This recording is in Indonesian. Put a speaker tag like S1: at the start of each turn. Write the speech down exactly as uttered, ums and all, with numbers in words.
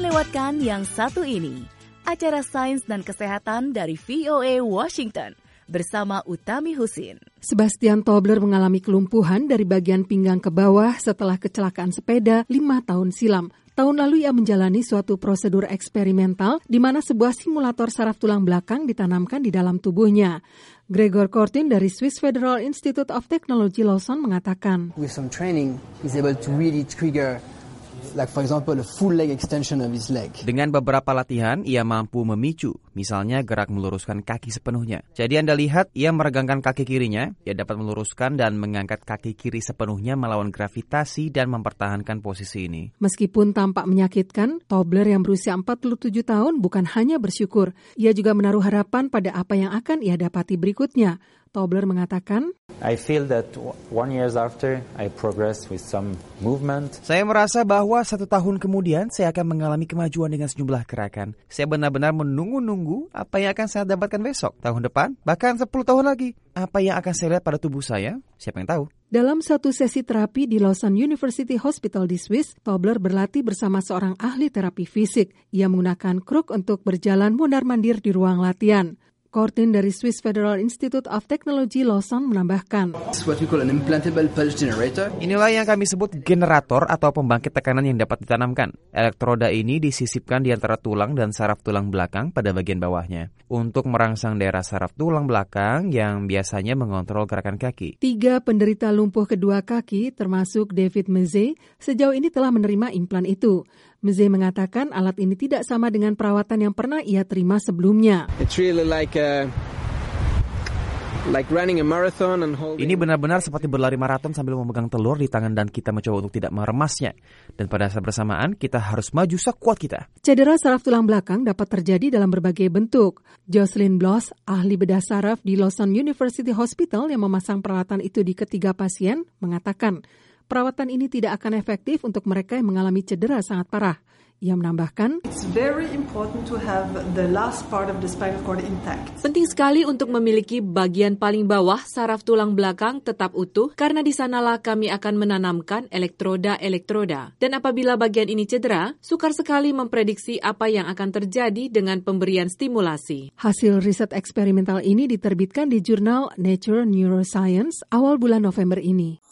S1: lewatkan yang satu ini, acara Sains dan Kesehatan dari V O A Washington bersama Utami Husin.
S2: Sebastian Tobler mengalami kelumpuhan dari bagian pinggang ke bawah setelah kecelakaan sepeda lima tahun silam. Tahun lalu ia menjalani suatu prosedur eksperimental di mana sebuah simulator saraf tulang belakang ditanamkan di dalam tubuhnya. Gregor Kortin dari Swiss Federal Institute of Technology Lausanne mengatakan,
S3: with some training, he's able to really trigger, like for example, a full leg extension of his leg.
S4: Dengan beberapa latihan, ia mampu memicu, misalnya gerak meluruskan kaki sepenuhnya. Jadi Anda lihat, ia meregangkan kaki kirinya, ia dapat meluruskan dan mengangkat kaki kiri sepenuhnya melawan gravitasi dan mempertahankan posisi ini.
S2: Meskipun tampak menyakitkan, Tobler yang berusia empat puluh tujuh tahun bukan hanya bersyukur, ia juga menaruh harapan pada apa yang akan ia dapati berikutnya. Tobler mengatakan,
S5: I feel that one years after I progress with some movement.
S4: Saya merasa bahwa satu tahun kemudian saya akan mengalami kemajuan dengan sejumlah gerakan. Saya benar-benar menunggu-nunggu apa yang akan saya dapatkan besok, tahun depan, bahkan sepuluh tahun lagi. Apa yang akan saya lihat pada tubuh saya? Siapa yang tahu?
S2: Dalam satu sesi terapi di Lausanne University Hospital di Swiss, Tobler berlatih bersama seorang ahli terapi fisik. Ia menggunakan kruk untuk berjalan mondar-mandir di ruang latihan. Kortin dari Swiss Federal Institute of Technology Lausanne menambahkan,
S4: inilah yang kami sebut generator atau pembangkit tekanan yang dapat ditanamkan. Elektroda ini disisipkan di antara tulang dan saraf tulang belakang pada bagian bawahnya untuk merangsang daerah saraf tulang belakang yang biasanya mengontrol gerakan kaki.
S2: Tiga penderita lumpuh kedua kaki, termasuk David Meze, sejauh ini telah menerima implan itu. Meze mengatakan alat ini tidak sama dengan perawatan yang pernah ia terima sebelumnya.
S3: It's really like a, like running a marathon and holding...
S4: Ini benar-benar seperti berlari maraton sambil memegang telur di tangan dan kita mencoba untuk tidak meremasnya. Dan pada saat bersamaan kita harus maju sekuat kita.
S2: Cedera saraf tulang belakang dapat terjadi dalam berbagai bentuk. Jocelyn Bloss, ahli bedah saraf di Lausanne University Hospital yang memasang peralatan itu di ketiga pasien, mengatakan, perawatan ini tidak akan efektif untuk mereka yang mengalami cedera sangat parah. Ia menambahkan,
S6: It's very important to have the last part of the spinal cord intact.
S7: Penting sekali untuk memiliki bagian paling bawah saraf tulang belakang tetap utuh karena di sanalah kami akan menanamkan elektroda-elektroda. Dan apabila bagian ini cedera, sukar sekali memprediksi apa yang akan terjadi dengan pemberian stimulasi.
S2: Hasil riset eksperimental ini diterbitkan di jurnal Nature Neuroscience awal bulan November ini.